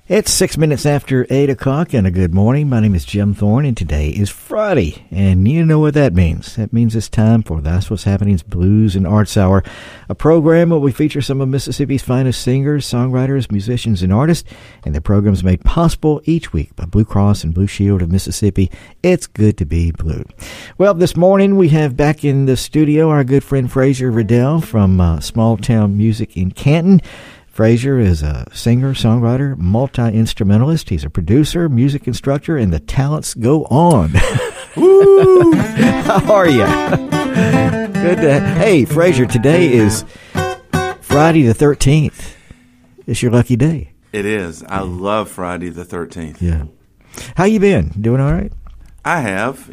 It's 6 minutes after 8 o'clock, and a good morning. My name is Jim Thorne, and today is Friday, and you know what that means. That means it's time for That's What's Happening's Blues and Arts Hour, a program where we feature some of Mississippi's finest singers, songwriters, musicians, and artists, and the program's made possible each week by Blue Cross and Blue Shield of Mississippi. It's good to be blue. Well, this morning we have back in the studio our good friend Fraser Riddell from Small Town Music in Canton. Fraser is a singer, songwriter, multi-instrumentalist. He's a producer, music instructor, and the talents go on. Woo! How are you? Good to Hey, Fraser, today is Friday the 13th. It's your lucky day. It is. I love Friday the 13th. Yeah. How you been? Doing all right? I have.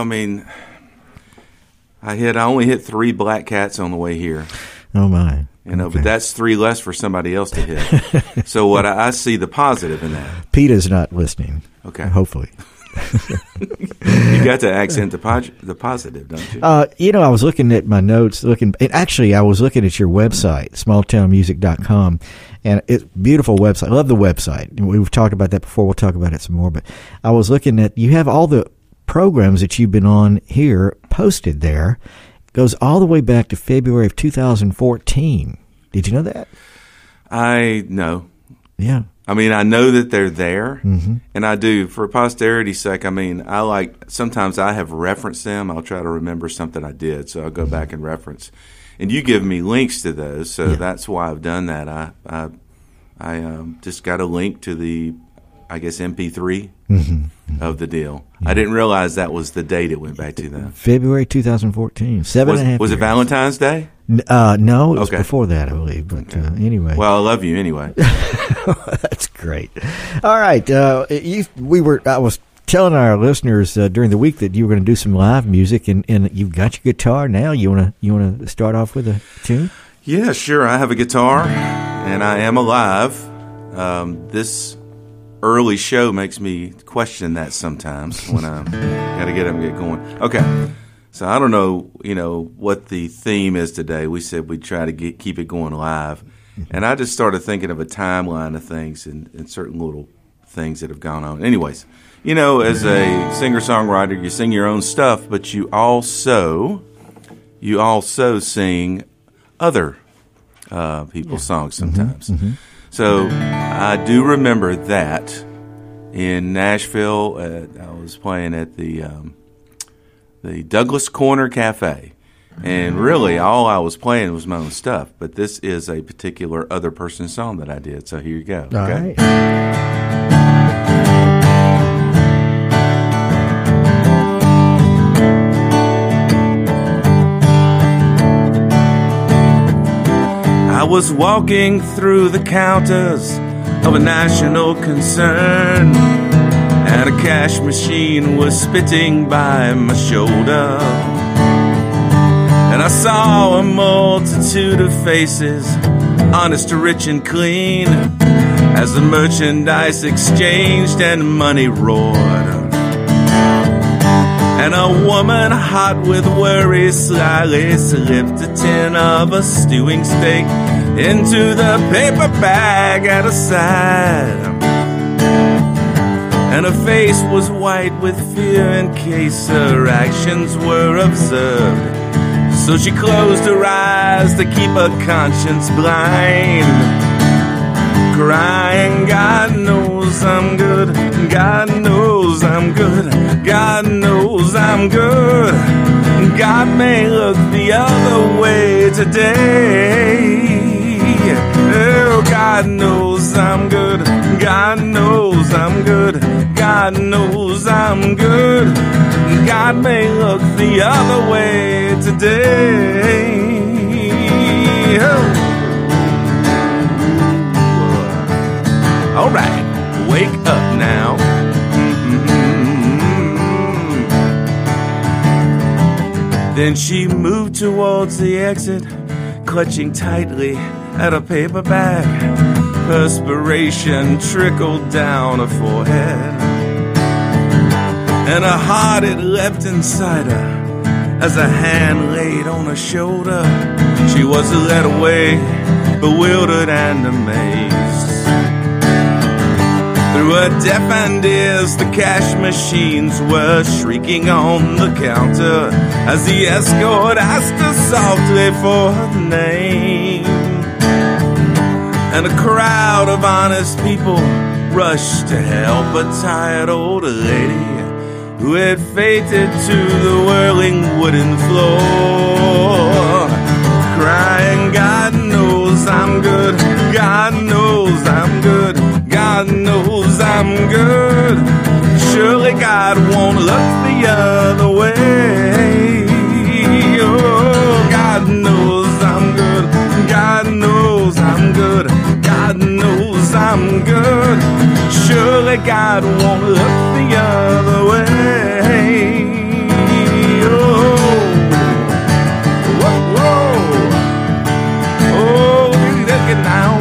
I only hit 3 black cats on the way here. Oh, my. Okay. But that's 3 less for somebody else to hit. So what I see the positive in that. PETA's not listening. Okay. Hopefully. You got to accent the positive, don't you? I was looking at my notes, I was looking at your website, smalltownmusic.com, and it's a beautiful website. I love the website. We've talked about that before. We'll talk about it some more. But I was looking at, you have all the programs that you've been on here posted there. Goes all the way back to February of 2014. Did you know that? I know. Yeah. I know that they're there, mm-hmm. and I do. For posterity's sake, sometimes I have referenced them. I'll try to remember something I did, so I'll go back and reference. And you give me links to those, so that's why I've done that. I just got a link to the, MP3 mm-hmm. of the deal. Yeah. I didn't realize that was the date it went back to, though. February 2014. 7.5 years. Was it Valentine's Day? No, it was before that, I believe. But anyway. Well, I love you anyway. That's great. All right. I was telling our listeners during the week that you were going to do some live music, and you've got your guitar now. You want to start off with a tune? Yeah, sure. I have a guitar, and I am alive. This early show makes me question that sometimes when I got to get up and get going. Okay. So I don't know, what the theme is today. We said we'd try to keep it going live. And I just started thinking of a timeline of things and certain little things that have gone on. Anyways, as a singer-songwriter, you sing your own stuff, but you also sing other people's songs sometimes. Mm-hmm. So I do remember that in Nashville. I was playing at the Douglas Corner Cafe, and really all I was playing was my own stuff. But this is a particular other person's song that I did. So here you go. All right. I was walking through the counters of a national concern, and a cash machine was spitting by my shoulder. And I saw a multitude of faces, honest, rich, and clean, as the merchandise exchanged and money roared. And a woman hot with worry slyly slipped a tin of a stewing steak into the paper bag at her side. And her face was white with fear in case her actions were observed. So she closed her eyes to keep her conscience blind, crying, God knows I'm good, God knows I'm good, God knows I'm good. God may look the other way today. Oh, God knows I'm good, God knows I'm good, God knows I'm good. God may look the other way today. Oh. All right, wake up now. Then she moved towards the exit, clutching tightly at a paper bag. Perspiration trickled down her forehead, and her heart it leapt inside her as a hand laid on her shoulder. She was led away, bewildered and amazed. through a deafened ears, the cash machines were shrieking on the counter as the escort asked us softly for her name. And a crowd of honest people rushed to help a tired old lady who had fainted to the whirling wooden floor, crying, God knows I'm good, God knows I'm good, God knows I'm good. Surely God won't look the other way. Oh, God knows I'm good, God knows I'm good, God knows I'm good. Surely God won't look the other way. Oh, whoa, whoa. Oh, look at now.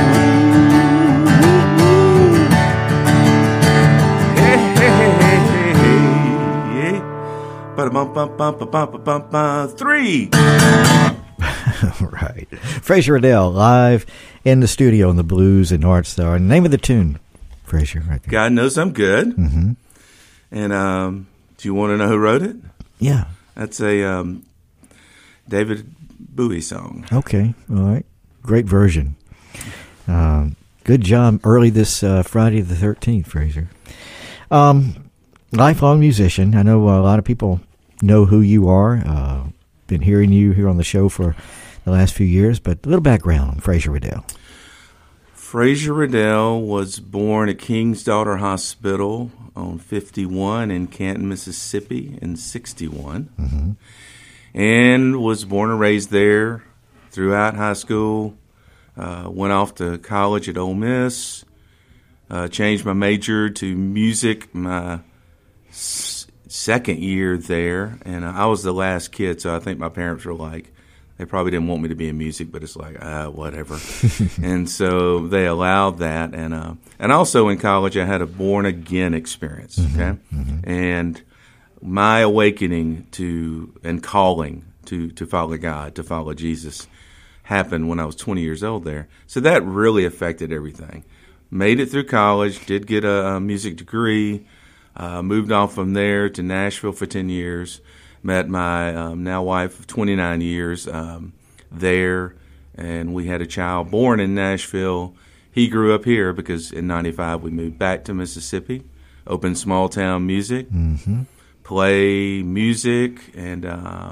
Hey, hey, hey, hey, hey. Ba-da-bum-bum-bum-bum-bum-bum. 3. Right. Fraser Riddell live in the studio in the Blues and Arts Hour. Name of the tune, Fraser, right there. God Knows I'm Good. Mm-hmm. And do you want to know who wrote it? Yeah. That's a David Bowie song. Okay. All right. Great version. Good job early this Friday the 13th, Fraser. Lifelong musician. I know a lot of people know who you are. Been hearing you here on the show for the last few years, but a little background on Fraser Riddell. Fraser Riddell was born at King's Daughter Hospital on 51 in Canton, Mississippi in 61. Mm-hmm. And was born and raised there throughout high school. Went off to college at Ole Miss. Changed my major to music my second year there. And I was the last kid, so I think my parents were like, they probably didn't want me to be in music, but it's like, whatever. And so they allowed that. And also in college, I had a born-again experience, okay? Mm-hmm. And my awakening and calling to follow God, to follow Jesus, happened when I was 20 years old there. So that really affected everything. Made it through college, did get a music degree, moved on from there to Nashville for 10 years, met my now wife of 29 years there, and we had a child born in Nashville. He grew up here because in 95 we moved back to Mississippi, opened Small Town Music, play music, and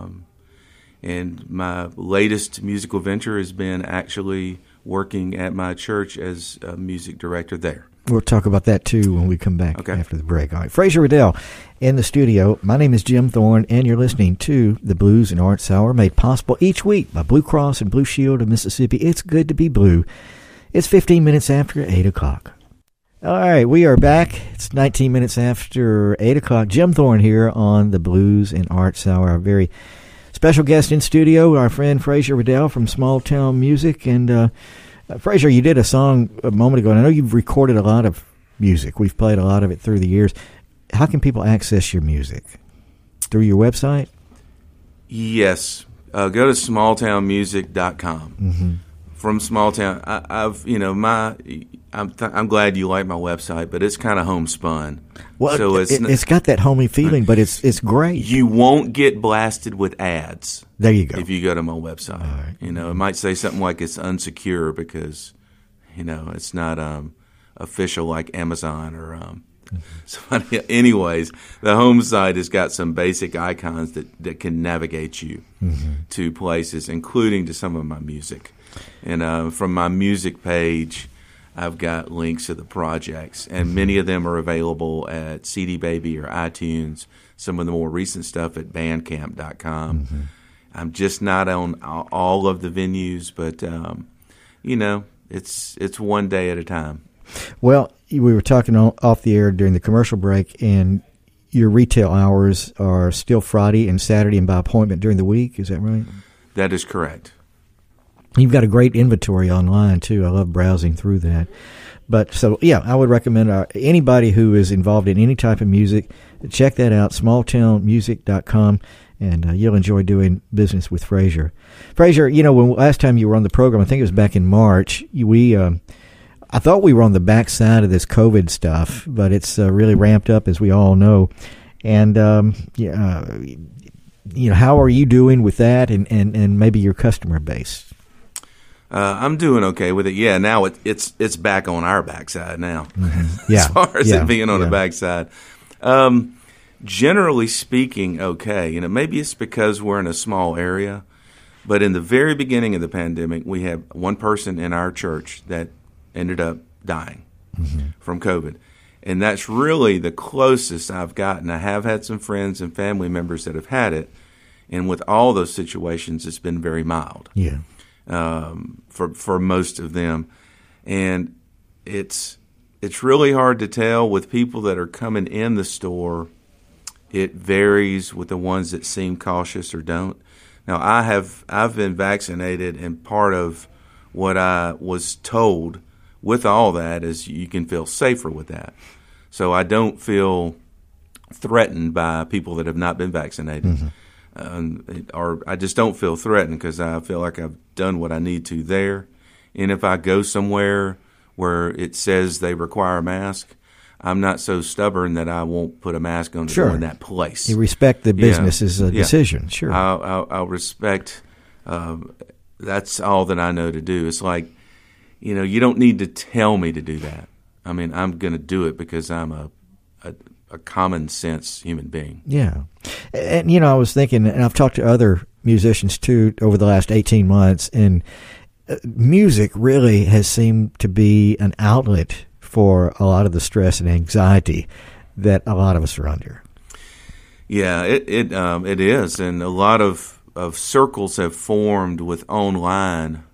my latest musical venture has been actually working at my church as a music director there. We'll talk about that, too, when we come back after the break. All right, Fraser Riddell in the studio. My name is Jim Thorne, and you're listening to the Blues and Arts Hour, made possible each week by Blue Cross and Blue Shield of Mississippi. It's good to be blue. It's 15 minutes after 8 o'clock. All right, we are back. It's 19 minutes after 8 o'clock. Jim Thorne here on the Blues and Arts Hour. Our very special guest in studio, our friend Fraser Riddell from Small Town Music. And Fraser, you did a song a moment ago, and I know you've recorded a lot of music. We've played a lot of it through the years. How can people access your music? Through your website? Yes. Go to smalltownmusic.com. Mm-hmm. From Smalltown, I'm glad you like my website, but it's kind of homespun. Well, so it's got that homey feeling, but it's great. You won't get blasted with ads. There you go. If you go to my website, right. It might say something like it's unsecure because, it's not official like Amazon or somebody. Anyways, the home site has got some basic icons that can navigate you to places, including to some of my music. And from my music page, I've got links to the projects, and many of them are available at CD Baby or iTunes. Some of the more recent stuff at Bandcamp.com. I'm just not on all of the venues, but it's one day at a time. Well, we were talking off the air during the commercial break, and your retail hours are still Friday and Saturday and by appointment during the week. Is that right? That is correct. You've got a great inventory online, too. I love browsing through that. But so, yeah, I would recommend anybody who is involved in any type of music, check that out, smalltownmusic.com, and you'll enjoy doing business with Fraser. Fraser, when last time you were on the program, I think it was back in March, I thought we were on the backside of this COVID stuff, but it's really ramped up, as we all know. And how are you doing with that, and maybe your customer base? I'm doing okay with it. Yeah, now it's back on our backside now. Mm-hmm. Yeah, as far as it being on the backside. Generally speaking, okay. Maybe it's because we're in a small area, but in the very beginning of the pandemic, we had one person in our church that ended up dying from COVID. And that's really the closest I've gotten. I have had some friends and family members that have had it, and with all those situations, it's been very mild. Yeah. For most of them, and it's really hard to tell with people that are coming in the store. It varies with the ones that seem cautious or don't. Now, I've been vaccinated, and part of what I was told with all that is you can feel safer with that. So I don't feel threatened by people that have not been vaccinated. Or I just don't feel threatened because I feel like I've done what I need to there. And if I go somewhere where it says they require a mask, I'm not so stubborn that I won't put a mask on to go in that place. You respect the business's decision. Sure. I'll respect. That's all that I know to do. It's like, you don't need to tell me to do that. I mean, I'm going to do it because I'm a common sense human being. Yeah. And, I was thinking, and I've talked to other musicians too over the last 18 months, and music really has seemed to be an outlet for a lot of the stress and anxiety that a lot of us are under. Yeah, it is. And a lot of circles have formed with online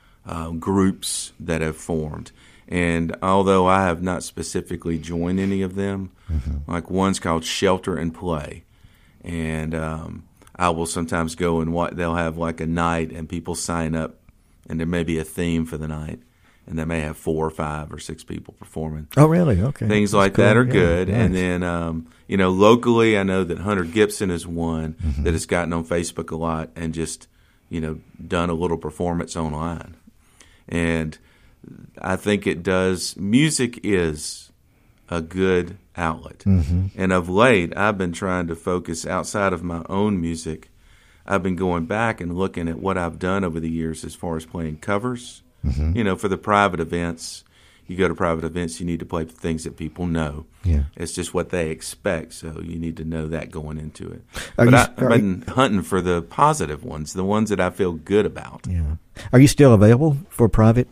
groups that have formed. And although I have not specifically joined any of them, like one's called Shelter and Play, and I will sometimes go and they'll have like a night, and people sign up, and there may be a theme for the night, and they may have 4 or 5 or 6 people performing. Oh, really? Okay. Things That's like cool. that are good. Nice. And then, locally, I know that Hunter Gibson is one that has gotten on Facebook a lot and just, done a little performance online. And I think it does. Music is a good outlet. And of late, I've been trying to focus outside of my own music. I've been going back and looking at what I've done over the years as far as playing covers. For the private events, you go to private events, you need to play things that people know. Yeah. It's just what they expect, so you need to know that going into it. I've been hunting for the positive ones, the ones that I feel good about. Yeah. Are you still available for private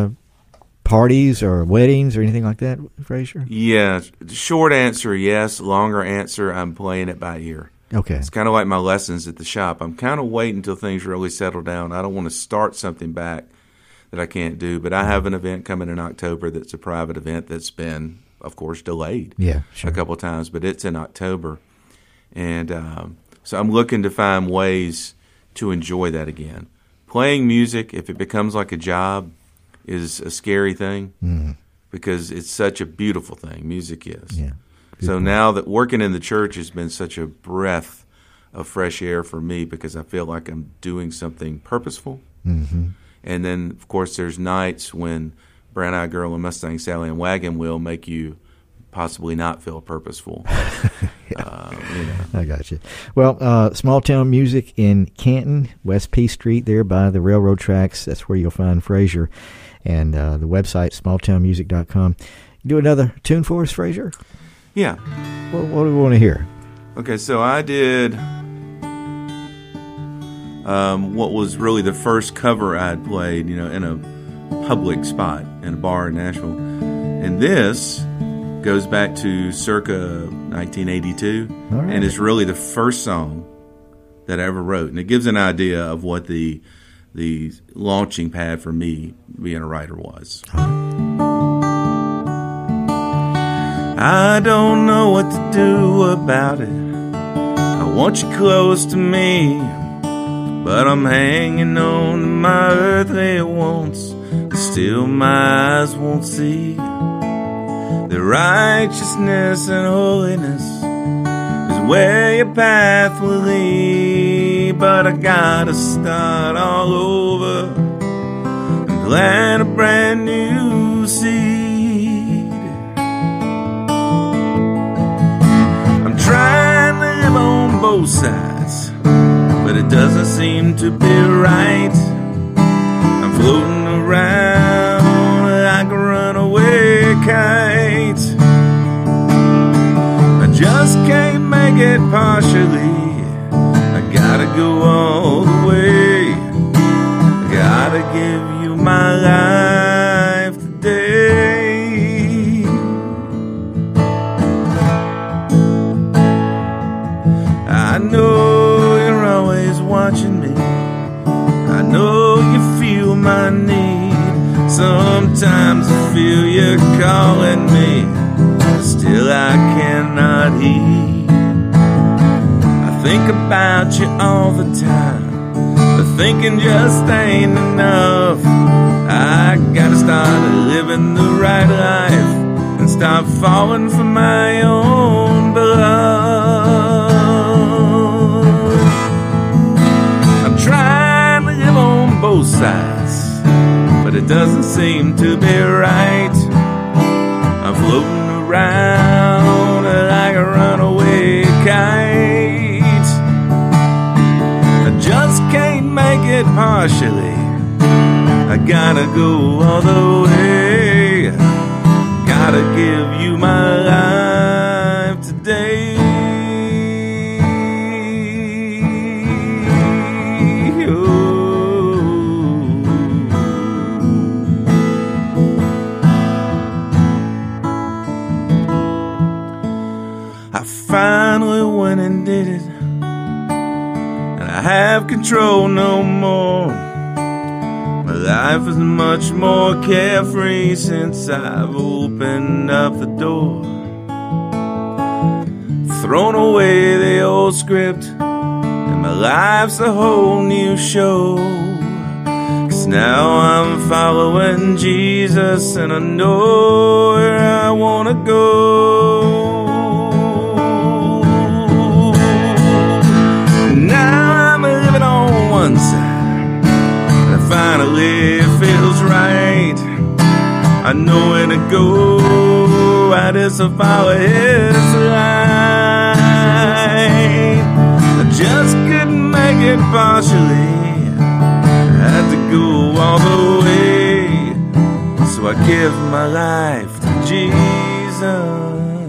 parties or weddings or anything like that, Frazier? Yeah. Short answer, yes. Longer answer, I'm playing it by ear. Okay. It's kind of like my lessons at the shop. I'm kind of waiting until things really settle down. I don't want to start something back that I can't do, but I have an event coming in October that's a private event that's been, of course, delayed a couple of times, but it's in October. And so I'm looking to find ways to enjoy that again. Playing music, if it becomes like a job, is a scary thing because it's such a beautiful thing. Music is. Yeah. So now that working in the church has been such a breath of fresh air for me because I feel like I'm doing something purposeful. And then, of course, there's nights when Brown Eyed Girl and Mustang Sally and Wagon Wheel make you possibly not feel purposeful. I got you. Well, Small Town Music in Canton, West P Street there by the railroad tracks. That's where you'll find Frazier. And the website, smalltownmusic.com. You do another tune for us, Frazier? Yeah. What do we want to hear? Okay, so I did what was really the first cover I'd played, in a public spot in a bar in Nashville. And this goes back to circa 1982 and is really the first song that I ever wrote. And it gives an idea of what the launching pad for me being a writer was. I don't know what to do about it. I want you close to me, but I'm hanging on to my earthly wants. Still my eyes won't see the righteousness and holiness is where your path will lead. But I gotta start all over and plant a brand new seed. I'm trying to live on both sides, but it doesn't seem to be right. I'm floating around like a runaway kite. I just can't make it partially. I gotta go all the way. I gotta give you my life today. I know you're always watching me. I know you feel my need. Sometimes I feel you're calling me, but still I cannot heed. I think about you all the time, but thinking just ain't enough. I gotta start living the right life and stop falling for my own bluff. I'm trying to live on both sides, but it doesn't seem to be right. I'm floating around like a runaway kite. I just can't make it partially. I gotta go all the way. Gotta give you my life today. Finally went and did it, and I have control no more. My life is much more carefree since I've opened up the door. Thrown away the old script, and my life's a whole new show. 'Cause now I'm following Jesus, and I know where I wanna go. One side, and it finally feels right. I know where to go. I just follow His light. I just couldn't make it partially. I had to go all the way. So I give my life to Jesus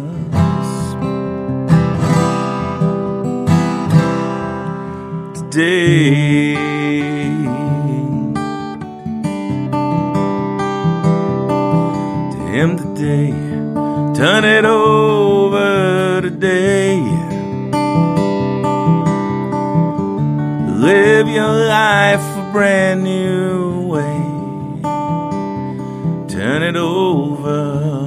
today. To Him today. Turn it over today. Live your life a brand new way. Turn it over.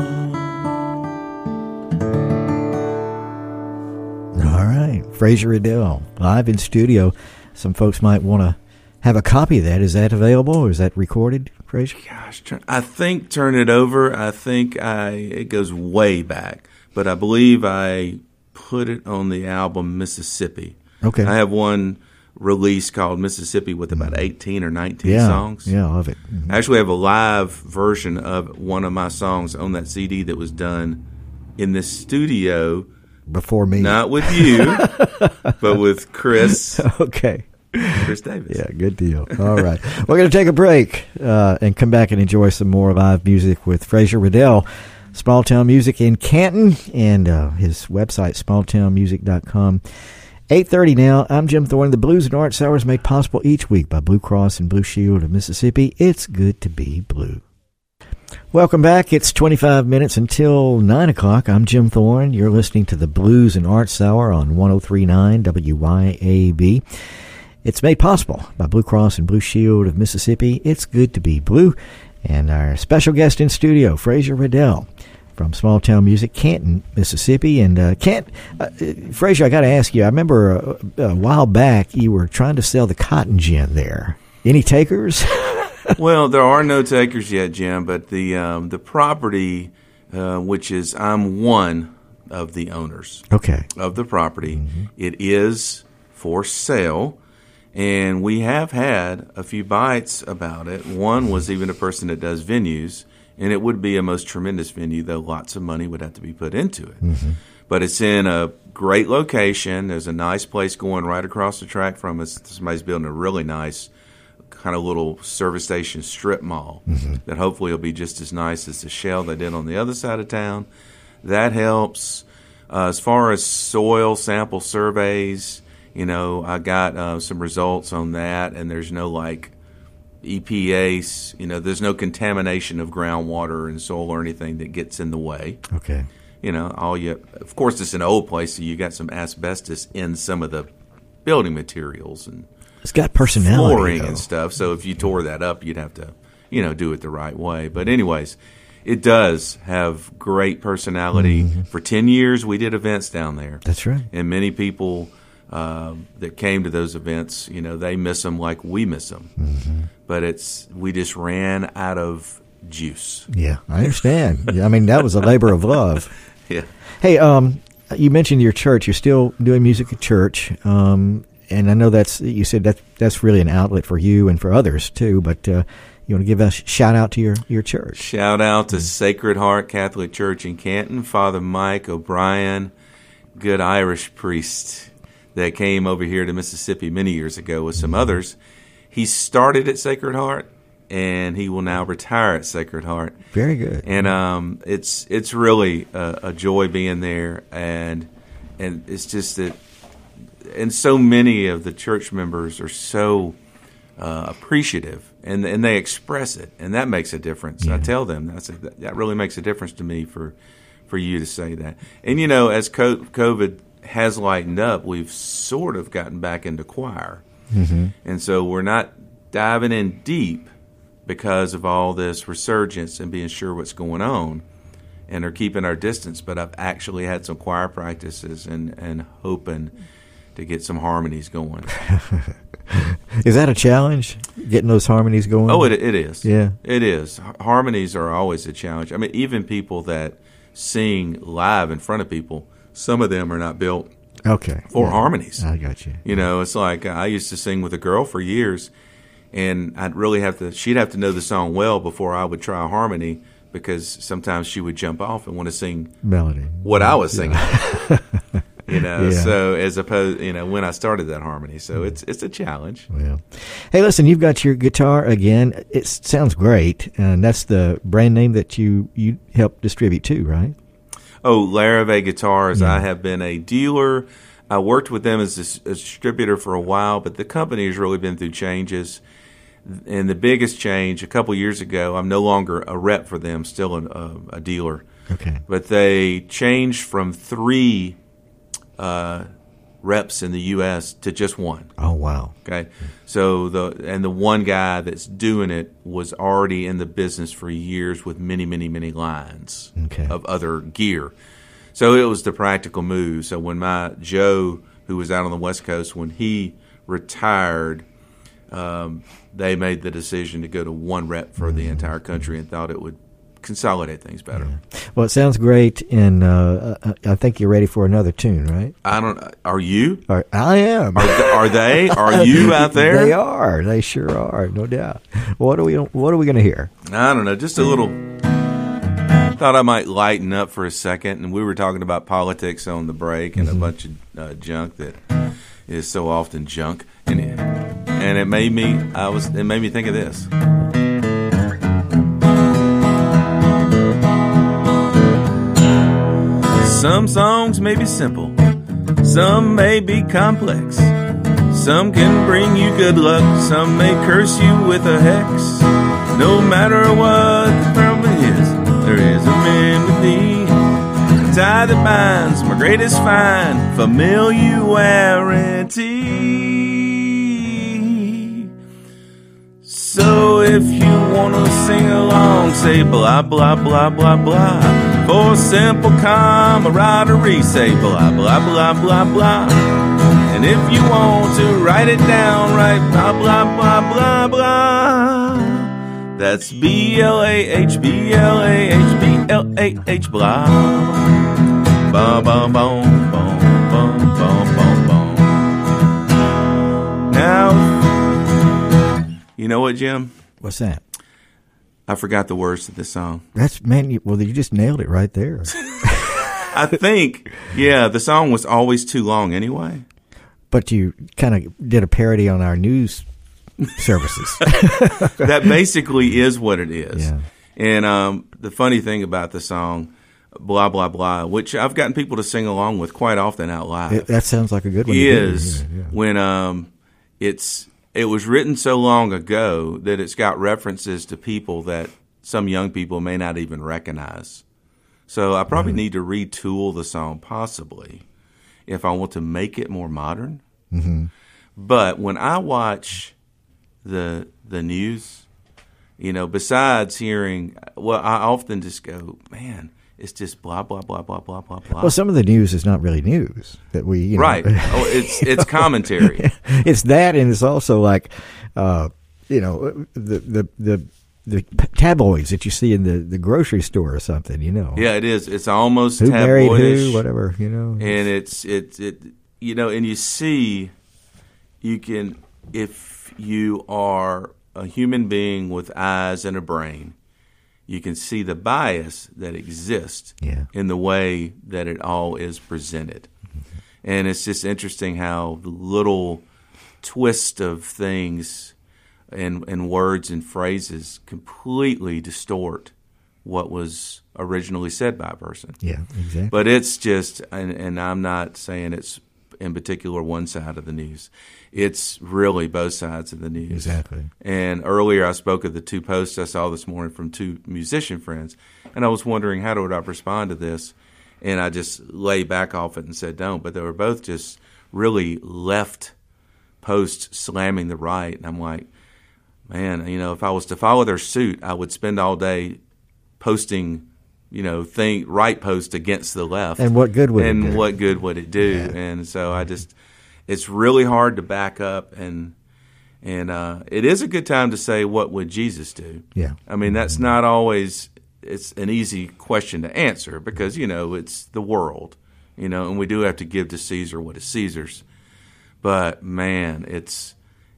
All right, Fraser Riddell, live in studio. Some folks might want to have a copy of that. Is that available, or is that recorded, Fraser? Gosh, I think Turn It Over. I think it goes way back, but I believe I put it on the album Mississippi. Okay. I have one release called Mississippi with about 18 or 19 songs. Yeah, I love it. I actually have a live version of one of my songs on that CD that was done in this studio. Before me. Not with you, but with Chris. Okay. Chris Davis. Yeah, good deal. All right. We're going to take a break and come back and enjoy some more live music with Fraser Riddell, Small Town Music in Canton, and his website, smalltownmusic.com. 8:30 now. I'm Jim Thorne. The Blues and Arts Hour is made possible each week by Blue Cross and Blue Shield of Mississippi. It's good to be blue. Welcome back. It's 25 minutes until 9 o'clock. I'm Jim Thorne. You're listening to the Blues and Arts Hour on 103.9 WYAB. It's made possible by Blue Cross and Blue Shield of Mississippi. It's good to be blue. And our special guest in studio, Fraser Riddell from Small Town Music, Canton, Mississippi. And Fraser, I got to ask you, I remember a while back you were trying to sell the cotton gin there. Any takers? Well, there are no takers yet, Jim, but the property, which is I'm one of the owners of the property, it is for sale, and we have had a few bites about it. One was even a person that does venues, And it would be a most tremendous venue, though lots of money would have to be put into it. Mm-hmm. But it's in a great location. There's a nice place going right across the track from us. Somebody's building a really nice kind of little service station strip mall that hopefully will be just as nice as the shell they did on the other side of town. That helps. As far as soil sample surveys, I got some results on that, and there's no EPA, there's no contamination of groundwater and soil or anything that gets in the way. Okay. Of course, it's an old place, so you got some asbestos in some of the building materials and it's got personality, flooring and stuff. So if you tore that up, you'd have to, do it the right way. But anyways, it does have great personality. Mm-hmm. For 10 years, we did events down there. That's right. And many people that came to those events, they miss them like we miss them. Mm-hmm. But we just ran out of juice. Yeah, I understand. I mean, that was a labor of love. Yeah. Hey, you mentioned your church. You're still doing music at church. And I know you said that's really an outlet for you and for others too, but you want to give a shout out to your church? Shout out to Sacred Heart Catholic Church in Canton, Father Mike O'Brien, good Irish priest that came over here to Mississippi many years ago with some others. He started at Sacred Heart, and he will now retire at Sacred Heart. Very good. And it's really a joy being there, and it's just that. And so many of the church members are so appreciative, and they express it, and that makes a difference. Yeah. I tell them that really makes a difference to me for you to say that. And as COVID has lightened up, we've sort of gotten back into choir, and so we're not diving in deep because of all this resurgence and being sure what's going on, and are keeping our distance. But I've actually had some choir practices and hoping to get some harmonies going. Is that a challenge, getting those harmonies going? Oh, it is. Yeah. It is. Harmonies are always a challenge. I mean, even people that sing live in front of people, some of them are not built for harmonies. I got you. It's like I used to sing with a girl for years, and she'd have to know the song well before I would try a harmony, because sometimes she would jump off and want to sing melody, what I was singing. So as opposed, when I started that harmony, so it's a challenge. Well, hey, listen, you've got your guitar again. It sounds great, and that's the brand name that you help distribute too, right? Oh, Larrivee Guitars. Yeah. I have been a dealer. I worked with them as a distributor for a while, but the company has really been through changes. And the biggest change, a couple years ago, I'm no longer a rep for them, still a dealer. Okay. But they changed from 3 reps in the U.S. to just 1. Oh, wow. Okay. So the one guy that's doing it was already in the business for years with many, many, many lines of other gear. So it was the practical move. So when my Joe, who was out on the West Coast, when he retired, they made the decision to go to 1 rep for the entire country and thought it would consolidate things better. Yeah. Well, it sounds great, and I think you're ready for another tune, right? Are you? I am. Are they? Are you out there? They are. They sure are, no doubt. What are we going to hear? I don't know. Just a little. Thought I might lighten up for a second, and we were talking about politics on the break and a bunch of junk that is so often junk, and it made me think of this. Some songs may be simple, some may be complex. Some can bring you good luck, some may curse you with a hex. No matter what the problem is, there is a remedy. The tie that binds my greatest find, familiarity. So if you wanna sing along, say blah, blah, blah, blah, blah. For simple camaraderie, say blah, blah, blah, blah, blah. And if you want to write it down, write blah, blah, blah, blah, blah. That's B-L-A-H, B-L-A-H, B-L-A-H, blah. Bum, bum, bum, bum, bum, bum, bum, bum. Now, you know what, Jim? What's that? I forgot the words to this song. You just nailed it right there. I think, the song was always too long anyway. But you kind of did a parody on our news services. That basically is what it is. Yeah. And the funny thing about the song, Blah, Blah, Blah, which I've gotten people to sing along with quite often out loud. That sounds like a good one. Is when it was written so long ago that it's got references to people that some young people may not even recognize. So I probably need to retool the song possibly if I want to make it more modern. Mm-hmm. But when I watch the news, besides hearing, I often just go, man, it's just blah, blah, blah, blah, blah, blah, blah. Well, some of the news is not really news that we, right. It's commentary. It's that, and it's also like, the tabloids that you see in the grocery store or something, Yeah, it is. It's almost who married tabloidish. who, whatever, And it's and you see, if you are a human being with eyes and a brain, you can see the bias that exists in the way that it all is presented. Mm-hmm. And it's just interesting how the little twist of things and words and phrases completely distort what was originally said by a person. Yeah, exactly. But it's just, and I'm not saying it's in particular one side of the news. It's really both sides of the news. Exactly. And earlier I spoke of the two posts I saw this morning from two musician friends, and I was wondering how would I respond to this, and I just lay back off it and said don't. But they were both just really left posts slamming the right, and I'm like, man, if I was to follow their suit, I would spend all day posting, right post against the left. And what good would it do? And what good would it do? Yeah. And so it's really hard to back up, and it is a good time to say, what would Jesus do? Yeah. I mean, that's not always, it's an easy question to answer because, it's the world, and we do have to give to Caesar what is Caesar's. But man, it's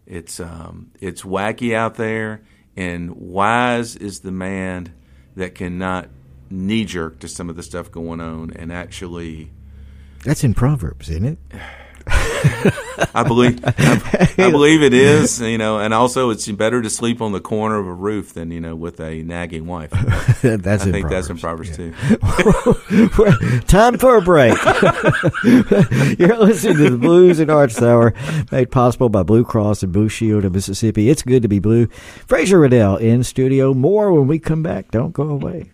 wacky out there, and wise is the man that cannot knee-jerk to some of the stuff going on and actually... That's in Proverbs, isn't it? I believe it is, and also it's better to sleep on the corner of a roof than, with a nagging wife. That's in Proverbs too. Time for a break. You're listening to the Blues and Arts Hour, made possible by Blue Cross and Blue Shield of Mississippi. It's good to be blue. Fraser Riddell in studio. More when we come back. Don't go away.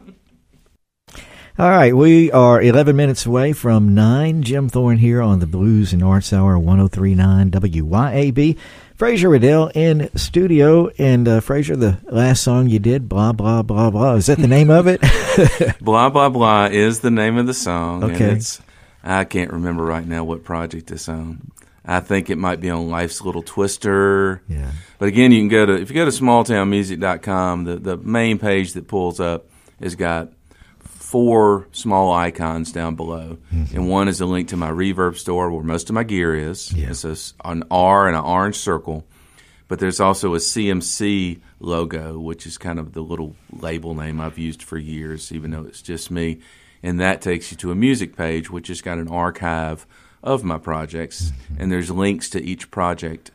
All right, we are 11 minutes away from 9. Jim Thorne here on the Blues and Arts Hour, 103.9 WYAB. Fraser Riddell in studio. And, Fraser, the last song you did, Blah, Blah, Blah, Blah. Is that the name of it? Blah, Blah, Blah is the name of the song. Okay. And I can't remember right now what project it's on. I think it might be on Life's Little Twister. Yeah. But again, if you go to smalltownmusic.com, the main page that pulls up has got 4 small icons down below, and one is a link to my Reverb store where most of my gear is. Yeah. It's an R and an orange circle, but there's also a CMC logo, which is kind of the little label name I've used for years, even though it's just me, and that takes you to a music page, which has got an archive of my projects, and there's links to each project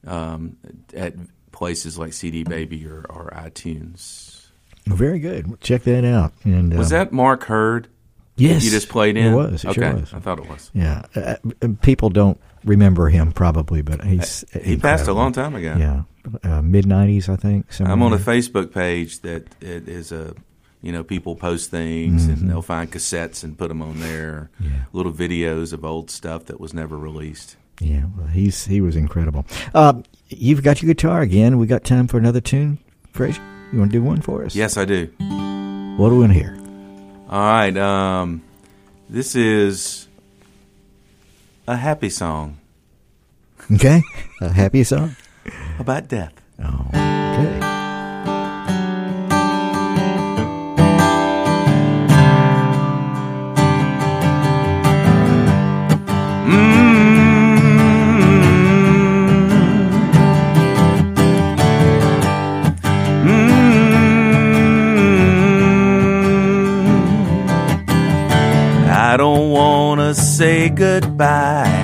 at places like CD Baby or iTunes. Very good. Check that out. And was that Mark Hurd? Yes. You just played in? It was. It okay. Sure was. I thought it was. Yeah. People don't remember him probably, but he passed a long time ago. Yeah. Mid-90s, I think. I'm on a Facebook page that it is people post things and they'll find cassettes and put them on there. Yeah. Little videos of old stuff that was never released. Yeah. Well, he was incredible. You've got your guitar again. We got time for another tune, Fraser? You want to do one for us? Yes, I do. What do we want to hear? All right. This is a happy song. Okay. A happy song? About death. Oh, okay. I don't want to say goodbye.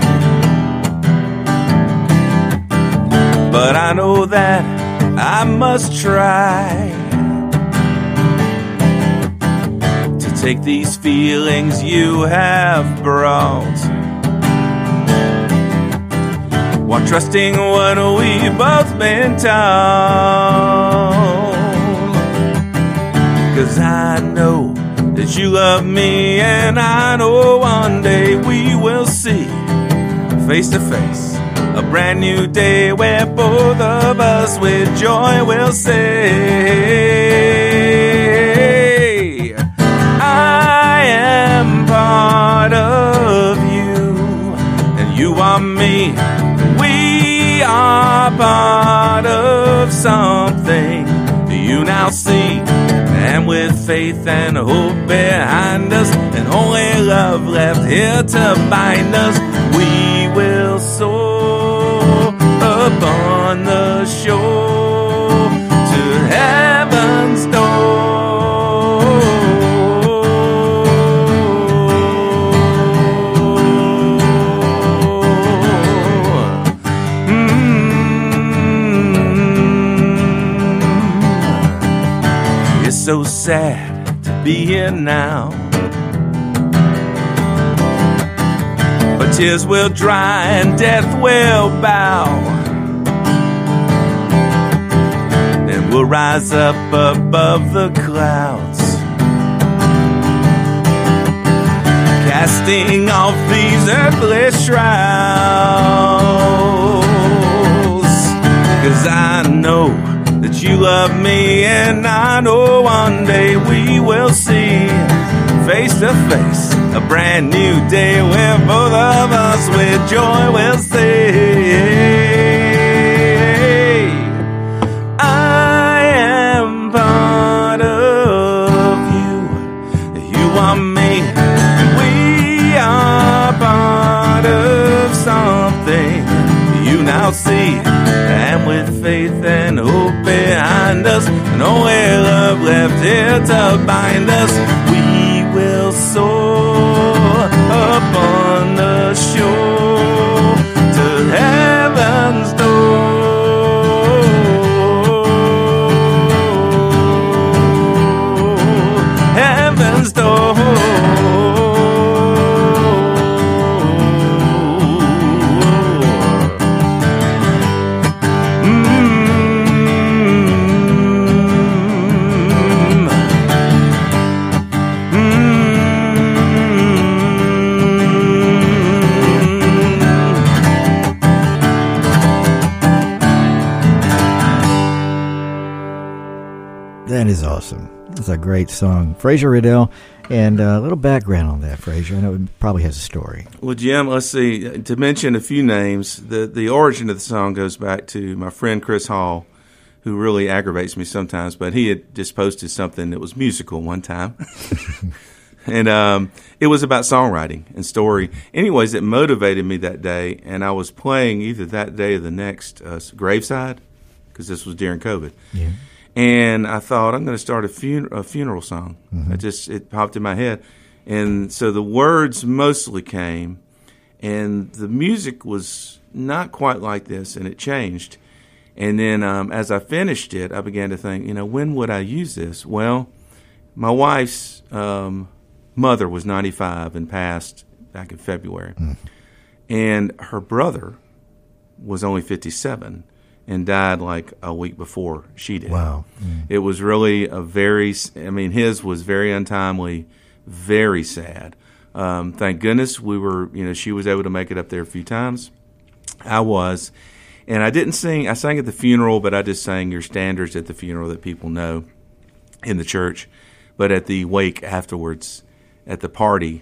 But I know that I must try to take these feelings you have brought, while trusting what we've both been taught. 'Cause I know that you love me, and I know one day we will see face to face a brand new day where both of us with joy will say, I am part of you, and you are me. We are part of something you now see. And with faith and hope behind us, and only love left here to bind us, we will soar upon the shore to heaven's door. It's so sad to be here now, but tears will dry and death will bow, and we'll rise up above the clouds, casting off these earthly shrouds. 'Cause I know that you love me, and I know one day we will see face to face a brand new day where both of us with joy will say, I am part of you, you are me, we are part of something you now see. And with faith and hope behind us, and only love left here to bind us, we will soar upon the shore to heaven's door. Heaven's door. That is awesome. That's a great song. Fraser Riddell, and a little background on that, Fraser. I know it probably has a story. Well, Jim, let's see. To mention a few names, the origin of the song goes back to my friend Chris Hall, who really aggravates me sometimes, but he had just posted something that was musical one time. And it was about songwriting and story. Anyways, it motivated me that day, and I was playing either that day or the next Graveside, because this was during COVID. Yeah. And I thought, I'm going to start a funeral song. Mm-hmm. It popped in my head. And so the words mostly came, and the music was not quite like this, and it changed. And then as I finished it, I began to think, when would I use this? Well, my wife's mother was 95 and passed back in February. Mm. And her brother was only 57. And died like a week before she did. Wow. Mm. It was really his was very untimely, very sad. Thank goodness she was able to make it up there a few times. I was. And I didn't sing. I sang at the funeral, but I just sang your standards at the funeral that people know in the church. But at the wake afterwards, at the party,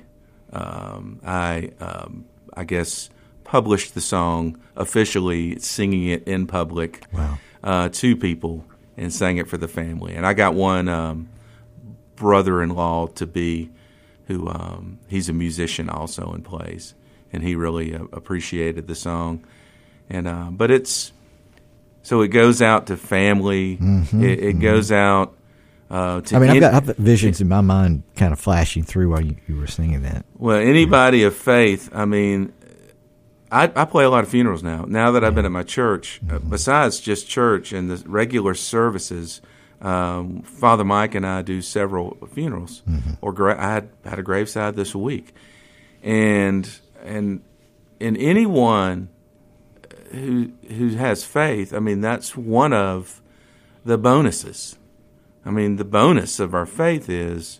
I guess published the song officially, singing it in public. Wow. To people, and sang it for the family. And I got one brother-in-law to be, who he's a musician also and plays, and he really appreciated the song. And but so it goes out to family. Mm-hmm. It goes out I've got visions in my mind kind of flashing through while you were singing that. Well, anybody of faith, I mean, I play a lot of funerals now. Now that I've been at my church, besides just church and the regular services, Father Mike and I do several funerals. I had a graveside this week, and anyone who has faith, I mean, that's one of the bonuses. I mean, the bonus of our faith is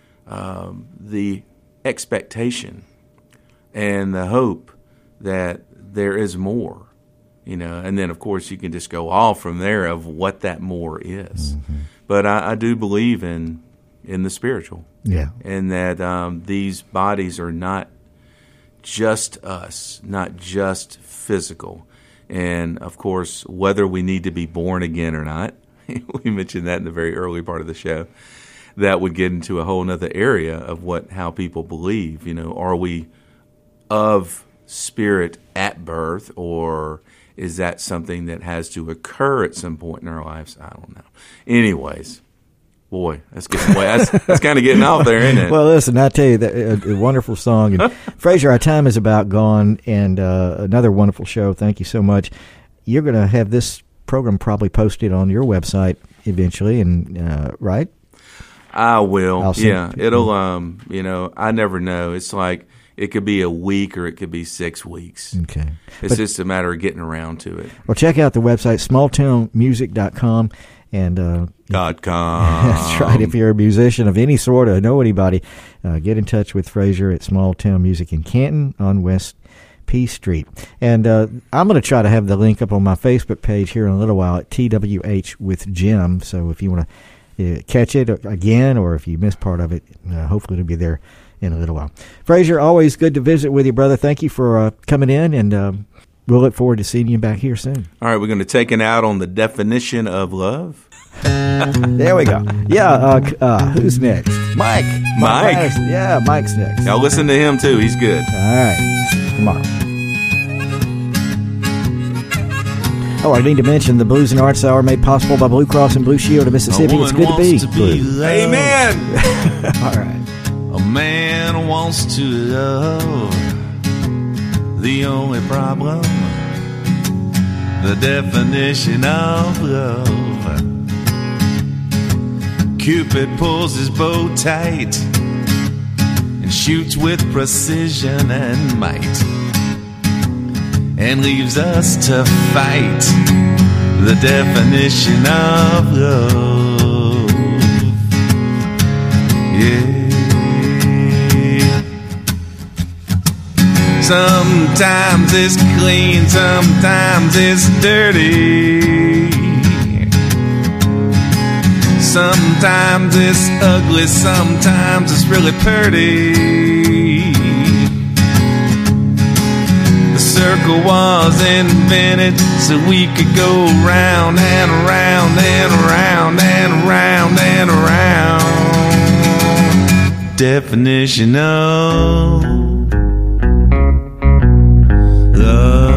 the expectation and the hope that there is more, and then, of course, you can just go off from there of what that more is. But I do believe in the spiritual, and that these bodies are not just us, not just physical. And, of course, whether we need to be born again or not, we mentioned that in the very early part of the show. That would get into a whole other area of how people believe. Are we of spirit at birth, or is that something that has to occur at some point in our lives? I don't know. Anyways, boy, that's getting away. That's kind of getting out there, isn't it? Well, listen, I tell you, that a wonderful song. And Fraser, our time is about gone, and another wonderful show. Thank you so much. You're going to have this program probably posted on your website eventually, and right? I will. It'll. I never know. It's like it could be a week or it could be 6 weeks. Okay, it's just a matter of getting around to it. Well, check out the website smalltownmusic.com and .com. That's right. If you're a musician of any sort or know anybody, get in touch with Fraser at Small Town Music in Canton on West P Street. And I'm going to try to have the link up on my Facebook page here in a little while at TWH with Jim. So if you want to catch it again, or if you missed part of it, hopefully it'll be there in a little while. Fraser, always good to visit with you, brother. Thank you for coming in, and we'll look forward to seeing you back here soon. All right, we're going to take it out on the definition of love. There we go. Yeah, who's next? Mike. Yeah, Mike's next. Y'all listen to him, too. He's good. All right. Come on. Oh, I need to mention the Blues and Arts Hour made possible by Blue Cross and Blue Shield of Mississippi. It's good to be blue. Amen. All right. A man wants to love. The only problem, the definition of love. Cupid pulls his bow tight and shoots with precision and might, and leaves us to fight the definition of love. Yeah. Sometimes it's clean, sometimes it's dirty. Sometimes it's ugly, sometimes it's really pretty. The circle was invented so we could go round and around and around and around and around. Definition of love.